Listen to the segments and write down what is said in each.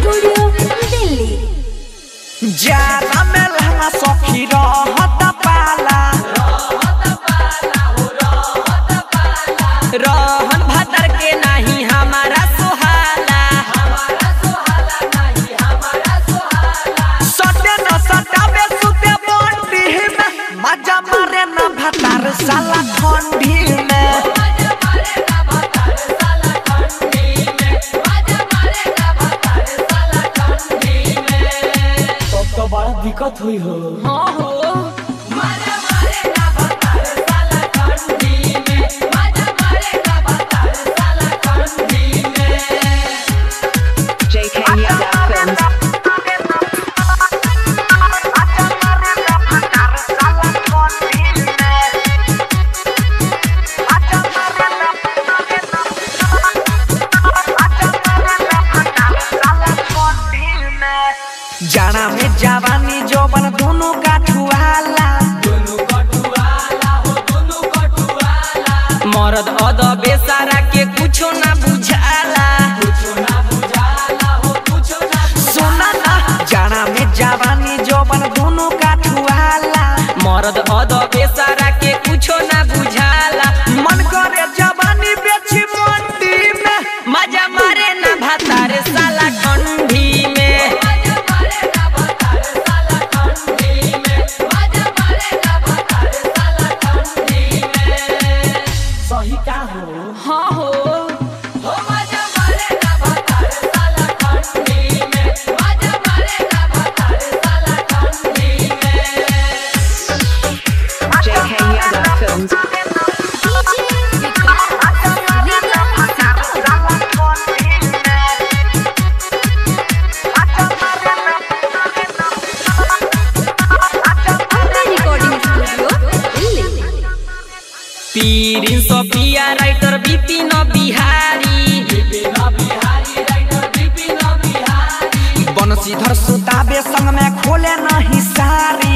Studio Delhi. जाना में लहंगा सखी रहत पाला रहन भतर के नहीं हमारा सुहाला सटे न सटावे सुते बंडी में मजा मारे न भतर साला ठंडी में तो बड़ा दिक्कत हुई हो। हाँ हो मजा मारे ना भतर साला ठंडी में मजा मारे ना भतर साला ठंडी में JK Yadav Films जाना में जवानी जोबन दोनों का ठुआला मर्द अद बेसारा के कुछो ना बुझाला सुना ना जाना में जवानी जोबन दोनों का ठुआला मर्द अद बेसारा के कुछो ना बुझाला मन करे जवानी बेची मंडी में मजा मारे ना भतारे साला ठंडी में हाँ हो मजा मारे ना भतर साला ठंडी में मजा मारे ना भतर साला ठंडी में JK Yadav Films पीरिन सोफिया राइटर विपिन बिहारी बंशीधर सुताबे संग में खोले नहीं सारी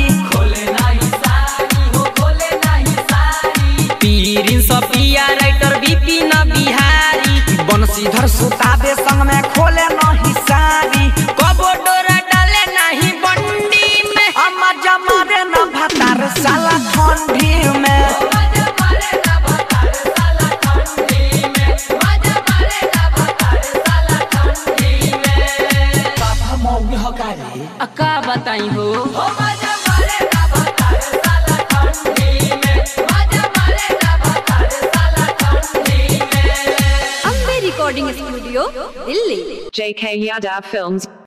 पीरिन सोफिया राइटर विपिन बिहारी बंशीधर सुताबे संग में खोले नहीं सारी कबो डोरा डाले नहीं बंडी में मजा मारे न भतार साला ठंडी में अक्का बताई हो मजा मारे ना भतर साला ठंडी में मजा मारे ना भतर साला ठंडी में Ambe recording studio Delhi. JK Yadav Films